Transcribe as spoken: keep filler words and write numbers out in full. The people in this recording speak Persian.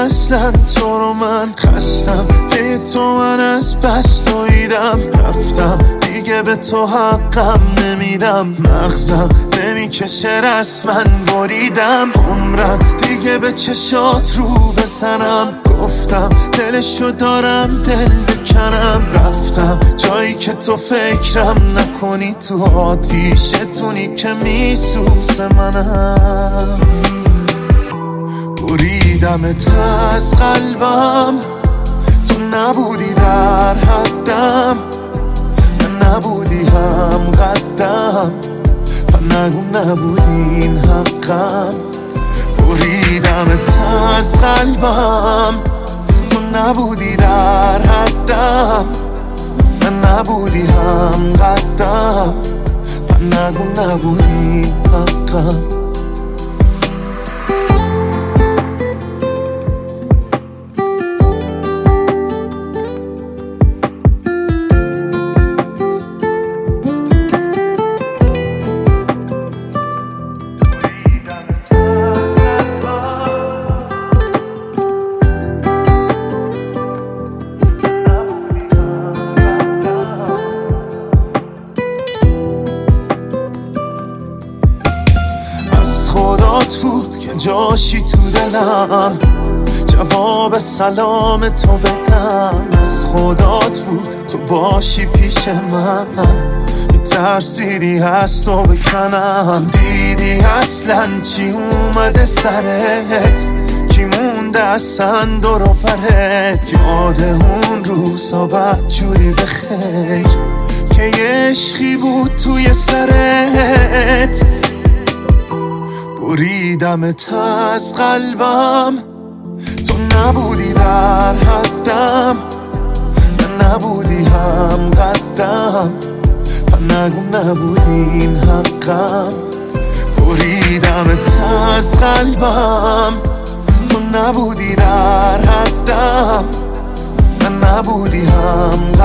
اصلا تو رو من خستم به تو من از بس دویدم رفتم دیگه به تو حقم نمیدم مغزم نمیکشه رسما بریدم عمرم دیگه به چشات رو بزنم گفتم دلشو دارم دل بکنم رفتم جایی که تو فکرم نکنی تو آتیشتونی که میسوزه منم بریدمت از قلبم تو نبودی در حدم من نبودی هم قدم و نگو نبودین حقم بریدمت از قلبم تو نبودی در حدم من نبودی هم قدم و نگو نبودی حقم خدات بود که جاشی تو دلم جواب سلام تو بدم از خدات بود تو باشی پیش من ترسیدی از تو بکنم دیدی اصلا چی اومده سرت کی مونده اصلا دور و برت یاد اون روزا بدجوری بخیر که یه عشقی بود توی سرت بریدمت از قلبم تو نبودی در حدم من نبودی هم قدم و نگو نبودین حقم بریدمت از قلبم تو نبودی در حدم من نبودی هم